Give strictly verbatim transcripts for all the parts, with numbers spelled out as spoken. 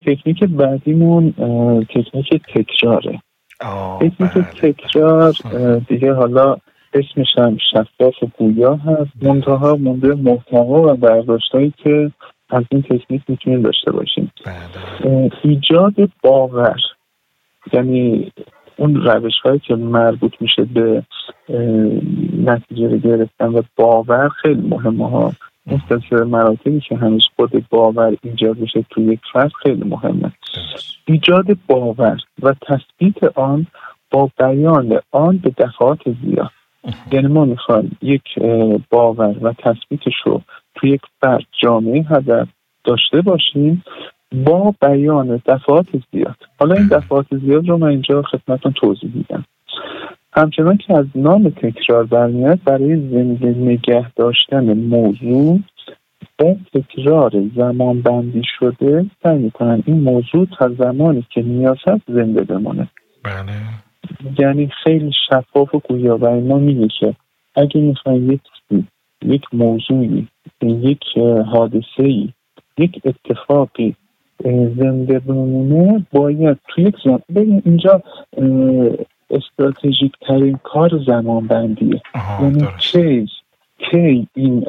تکنیک بعدیمون تکنیک تکراره. تکنیک تکرار دیگه حالا اسمش هم شفاف و گویا هست، منتها مونده محتوا و برداشتایی که از این تکنیک میتونیم داشته باشیم. ایجاد باور، یعنی اون روش هایی که مربوط میشه به نتیجه گرفتن و باور خیلی مهمه ها. اون سلسله مراتبی که هنوز خود باور ایجاد بشه توی یک فرد خیلی مهمه. ایجاد باور و تثبیت آن با بیان آن به دفعات زیاد. یعنی ما میخوایم یک باور و تثبیتش رو توی یک فرد، جامعه هدف داشته باشیم با بیان دفعات زیاد. حالا این دفعات زیاد رو من اینجا خدمتتون توضیح میدم. همچنان که از نام تکرار برمیاد، برای زنده نگه داشتن موضوع با تکرار زمان بندی شده سعی میکنن این موضوع تا زمانی که نیاز هست زنده بمانه. بله. یعنی خیلی شفاف و گویا و اینا میگه که اگه میخواین یک یک موضوعی، یک حادثه‌ای، یک اتفاقی زنده بمونه، باید توی یک زمان ببین اینجا استراتژیک ترین کار زمان بندیه. یعنی کی کی این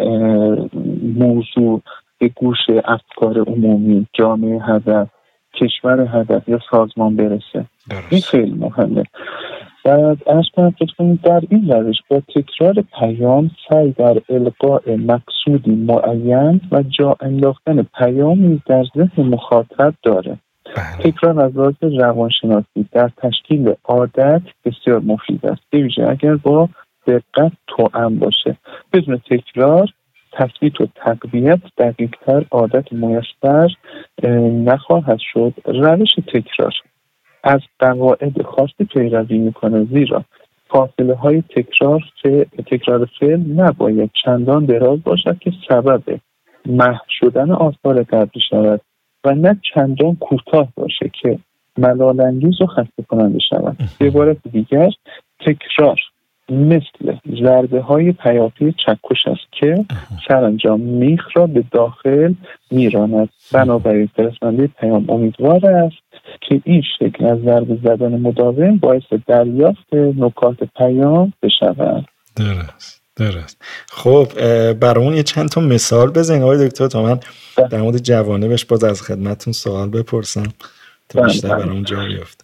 موضوع به گوش افکار عمومی، جامعه هدف، کشور هدف یا سازمان برسه. درست. این خیلی مهمه. بعد از کنید در این روش با تکرار پیام سعی در القاء مقصودی معین و جا انداختن پیامی در ذهن مخاطب داره. بله. تکرار از لحاظ روانشناسی در تشکیل عادت بسیار مفید است، به ویژه اگر با دقت توأم باشه. بدون تکرار تثبیت و تقویت دقیق‌تر عادت میسر نخواهد شد. روش تکرار از قواعد خاصی پیروی میکنه، زیرا فاصله های تکرار تکرار فعل نباید چندان دراز باشد که سبب محو شدن آثار قبلی شود و نه چندان کوتاه باشه که ملال‌انگیز و خسته کننده شود. به عبارت دیگر تکرار مثل ضربه های پیاپی چکش است که سرانجام میخ را به داخل میراند. بنابراین فرستنده پیام امیدوار است که این شکل از ضربه زدن مداوم باعث دریافت نکات پیام بشود. درست درست. خب برامون یه چند تا مثال بزنید آقای دکتر تا من در مورد جوانبش باز از خدمتتون سوال بپرسم تا بیشتر برامون جا بیفته.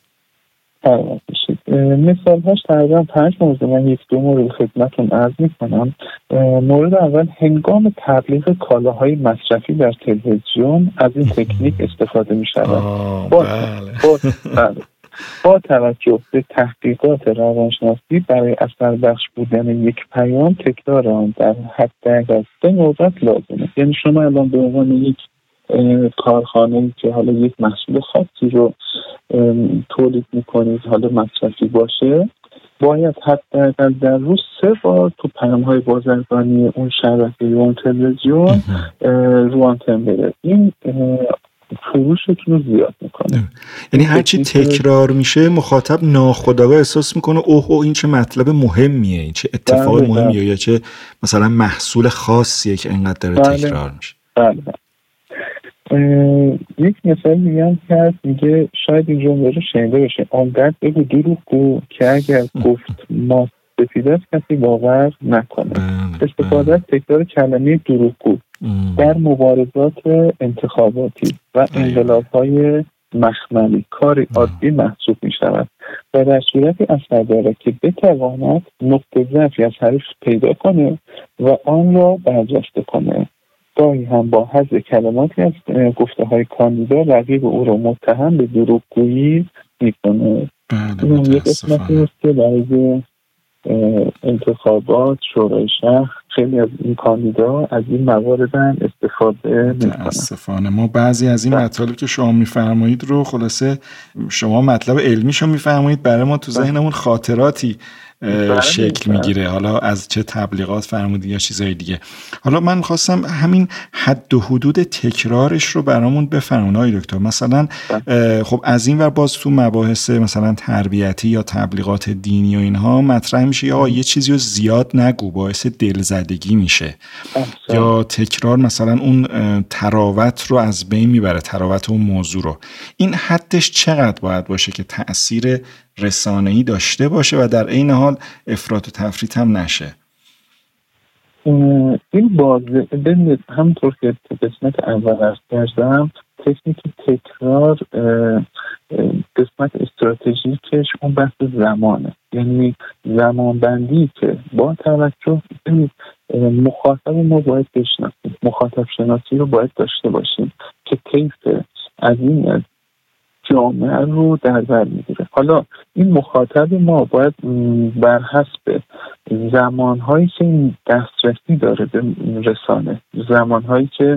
مثال هاش تقریبا پنج مورد، من یک دو مورد خدمتتون عرض میکنم. مورد اول، هنگام تبلیغ کالاهای مصرفی در تلویزیون از این تکنیک استفاده می شود. با, با, بله. با توجه به تحقیقات روانشناسی برای اثر بخش بودن یک پیام تکرار آن در حداقل سه نوبت لازمه. یعنی شما الان به عنوان یک کارخانه‌ای که حالا یک محصول خاصی رو تولید میکنید، حالا مصرفی باشه، باید حداقل در روز سه بار تو پیام‌های بازرگانی اون شبکه یا اون تلویزیون رو آنتن بره. این فروشتون رو زیاد میکنه. یعنی هرچی تکرار میشه مخاطب ناخودآگاه احساس میکنه اوه او این چه مطلب مهمیه، این چه اتفاق بله مهمیه بله. یا چه مثلا محصول خاصیه که اینقدر داره بله. تکرار میشه. بله بله. یک مثال میگم که میگه شاید این جمله رو شنیده باشه: آنقدر بگو دروغگو که اگر گفت ما سفید است کسی باور نکنه. استفاده از تکرار کلمه دروغگو در مبارزات انتخاباتی و انقلاب‌های مخملی کار عادی محسوب می شود و در صورتی اثر داره که بتواند نقطه ضعفی از حریف پیدا کنه و آن را برجسته کنه. گاهی هم با حذف کلماتی از گفته های کاندیدا رقیب او را متهم به دروغگویی میکنه. این یک قسمتی است که برای انتخابات شورای شهر خیلی از این کاندیدا از این موارد هم استفاده میکنن. متاسفانه ما بعضی از این مطالب که شما میفرمایید رو خلاصه شما مطلب علمیشو میفرمایید، برای ما تو ذهنمون خاطراتی شکل میگیره، حالا از چه تبلیغات فرمودی یا چیزای دیگه. حالا من خواستم همین حد و حدود تکرارش رو برامون بفرمایید آقای دکتر. مثلا خب از این ور باز تو مباحث مثلا تربیتی یا تبلیغات دینی و اینها مطرح میشه یا یه چیزی رو زیاد نگو باعث دلزدگی میشه، یا تکرار مثلا اون تراوت رو از بین میبره، تراوت اون موضوع رو. این حدش چقدر باید باشه که تأثیر رسانه‌ای داشته باشه و در عین حال افراط و تفریط هم نشه؟ این بازه ببینید، همونطور که تو قسمت اول عرض کردم، تکنیک تکرار قسمت استراتژیکش اون بحث زمانه، یعنی زمان بندی که با توجه ببینید مخاطب ما باید بشناسیم، مخاطب شناسی رو باید داشته باشیم که کیف از این جامعه رو در بر میگیره. حالا این مخاطب ما باید بر حسب زمانهایی که این دسترسی داره به رسانه، زمانهایی که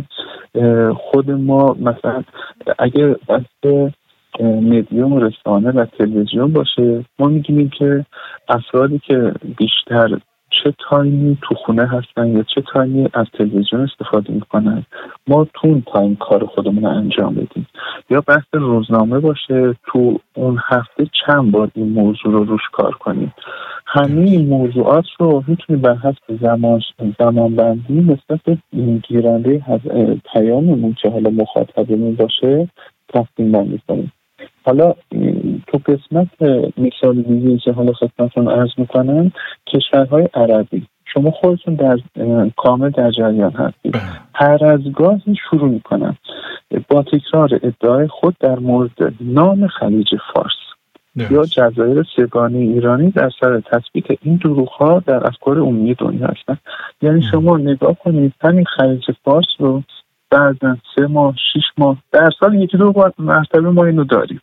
خود ما مثلا اگر بحث مدیوم رسانه و تلویزیون باشه، ما میگیم که افرادی که بیشتر چه تایمی تو خونه هستن یا چه تایمی از تلویزیون استفاده میکنن، ما تو اون تایم کار خودمون رو انجام بدیم. یا بحث روزنامه باشه، تو اون هفته چند بار این موضوع رو روش کار کنیم. همه این موضوعات رو میتونیم بر حسب زمان زمان بندی نسبت به گیرنده پیاممون که حالا مخاطبمون باشه تقسیم بندی کنیم. حالا تو قسمت مثال دیگه که حالا خدمتتون عرض میکنم، کشورهای عربی، شما خودتون در کامل در جریان هستید، هر از گاهی شروع میکنن با تکرار ادعای خود در مورد نام خلیج فارس yes. یا جزایر سگانه ایرانی در سر تثبیت این دروغ‌ها در افکار عمومی دنیا هستن. یعنی mm. شما نگاه کنید همین خلیج فارس رو بعد سه ماه شش ماه در سال یکی دو بار مرتبه ما اینو داریم.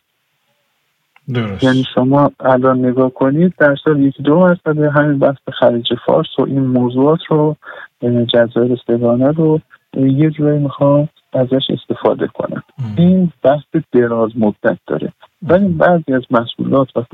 درست. یعنی شما الان نگاه کنید در سال یکی دو مرتبه همین بحث خلیج فارس و این موضوعات رو، جزایر سگانه رو یه جوری میخوام ازش استفاده کنن. ام. این بحث دراز مدت داره. ولی بعضی از مسئولات و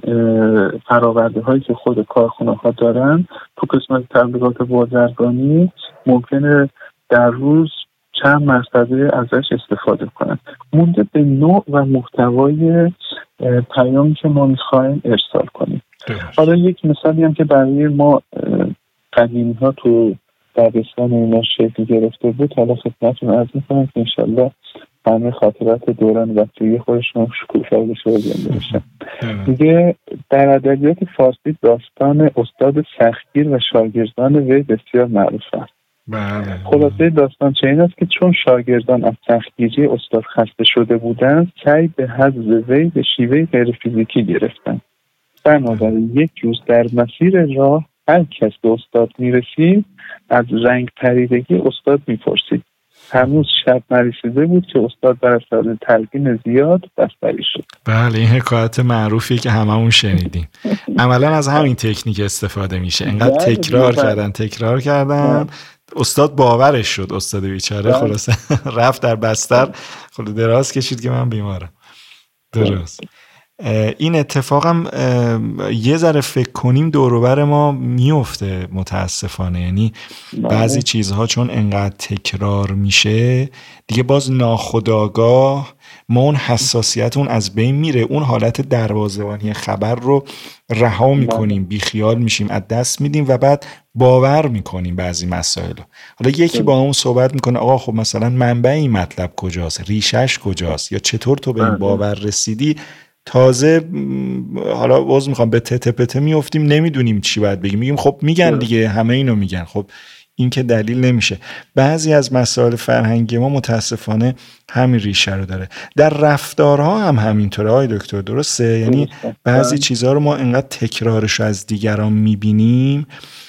فراورده هایی که خود کارخونه ها دارن تو قسمت تبلیغات بازرگانی ممکنه در روز چند مرتبه ازش استفاده کنن، مونده به نوع و محتوای پیامی که ما میخوایم ارسال کنیم. حالا یک مثالی هم که برای ما قدیمی ها تو دبستان اینا شکل گرفته بود، حالا خدمتتون عرض میکنم که انشالله همه خاطرات دوران بچگی خودشون شکوفا بشه و زنده بشه. دیگه در ادبیات فارسی داستان استاد سختگیر و شاگردان وی بسیار معروف است. بله. خلاصه داستان چه این است که چون شاگردان از سختگیری استاد خسته شده بودند، سعی به حفظ وی به شیوه غیر فیزیکی گرفتند. بنابراین یک روز در مسیر راه هر کس به استاد میرسید از رنگ پریدگی استاد میپرسید. هنوز شب نرسیده بود که استاد بر اثر تلقین زیاد بستری شد. بله، این حکایت معروفیه که هممون شنیدیم. عملا از همین تکنیک استفاده میشه. انقدر تکرار کردن تکرار کردن استاد باورش شد، استاد بیچاره خلاصه رفت در بستر خلاص دراز کشید که من بیمارم. درست. این اتفاقم یه ذره فکر کنیم دور و بر ما میفته متاسفانه. یعنی بعضی چیزها چون انقدر تکرار میشه دیگه باز ناخودآگاه ما اون حساسیت اون از بین میره، اون حالت دروازه‌بانی خبر رو رها میکنیم، بیخیال میشیم، از دست میدیم و بعد باور میکنیم بعضی مسائل. حالا یکی با اون صحبت میکنه آقا خب مثلا منبع این مطلب کجاست، ریشش کجاست، یا چطور تو به این باور رسیدی، تازه حالا باز میخوام به تته پته میافتیم، نمیدونیم چی باید بگیم، میگیم خب میگن دیگه، همه اینو میگن، خب این که دلیل نمیشه. بعضی از مسائل فرهنگی ما متاسفانه همین ریشه رو داره. در رفتارها هم همینطوره های دکتر، درسته؟ یعنی بعضی چیزها رو ما انقدر تکرارش رو از دیگران میبینیم،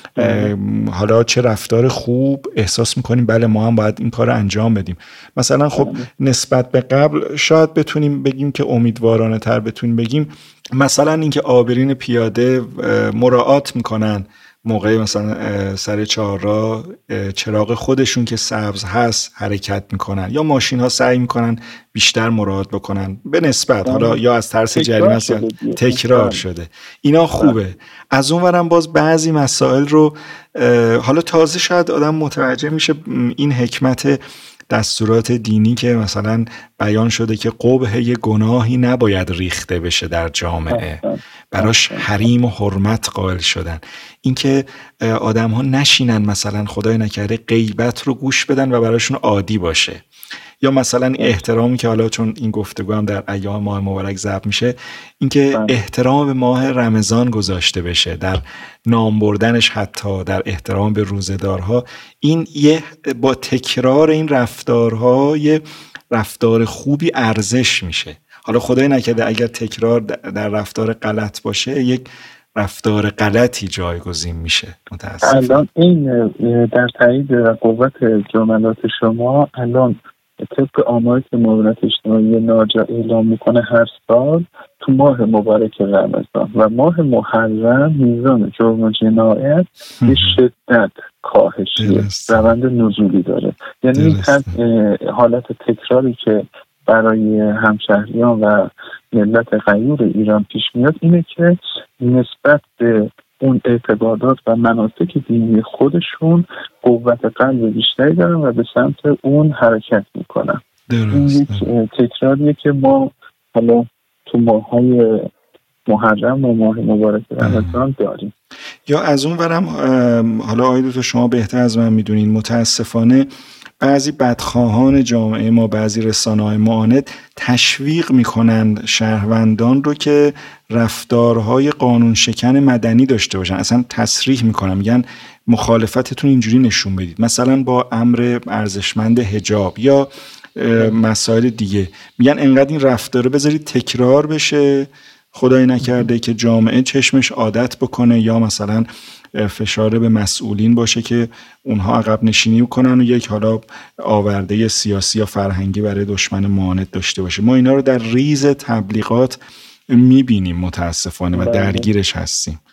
حالا چه رفتار خوب احساس میکنیم بله ما هم باید این کار رو انجام بدیم. مثلا خب نسبت به قبل شاید بتونیم بگیم که امیدوارانه تر بتونیم بگیم مثلا اینکه آبرین پیاده مراعات میکنن موقع مثلا سر چهارراه چراغ خودشون که سبز هست حرکت میکنن، یا ماشین ها سعی میکنن بیشتر مراعات بکنن به نسبت، حالا یا از ترس جریمه است یا تکرار شده. اینا خوبه. از اون ورم باز بعضی مسائل رو حالا تازه شاید آدم متوجه میشه این حکمت دستورات دینی که مثلا بیان شده که قبح یه گناهی نباید ریخته بشه در جامعه، براش حریم و حرمت قائل شدن. اینکه آدم ها نشینن مثلا خدای نکرده غیبت رو گوش بدن و براشون عادی باشه، یا مثلا احترامی که حالا چون این گفتگو هم در ایام ماه مبارک ضبط میشه، اینکه احترام به ماه رمضان گذاشته بشه در نام بردنش، حتی در احترام به روزه‌دارها. این یه با تکرار این رفتارها یه رفتار خوبی ارزش میشه. حالا خدای نکرده اگر تکرار در رفتار غلط باشه، یک رفتار غلطی جایگزین میشه. متاسفم. الان این در تایید قوت جملات شما، الان طبق آماری که مقاومت اجتماعی ناجا اعلام میکنه هر سال تو ماه مبارک رمضان و ماه محرم میزان جرم و جنایت به شدت کاهشی روند نزولی داره. یعنی این حالت تکراری که برای همشهریان و ملت غیور ایران پیش میاد اینه که نسبت به اون اعتقادات و مناسک دینی خودشون قوت قلب بیشتری دارن و به سمت اون حرکت میکنن. این یک تکراریه که ما حالا تو ماهای محرم و ماه مبارک رمضان داریم. یا از اون ورم حالا آقای دکتر شما بهتر از من میدونین، متاسفانه بعضی بدخواهان جامعه ما، بعضی رسانه‌های معاند تشویق میکنند شهروندان رو که رفتارهای قانون شکن مدنی داشته باشن. اصلا تصریح میکنن، میگن مخالفتتون اینجوری نشون بدید، مثلا با امر ارزشمند حجاب یا مسائل دیگه. میگن انقدر این رفتار بذارید تکرار بشه، خدای نکرده که جامعه چشمش عادت بکنه، یا مثلا فشار به مسئولین باشه که اونها عقب نشینی کنن و یک حالا آورده سیاسی یا فرهنگی برای دشمن معاند داشته باشه. ما اینا رو در ریز تبلیغات میبینیم متاسفانه و درگیرش هستیم.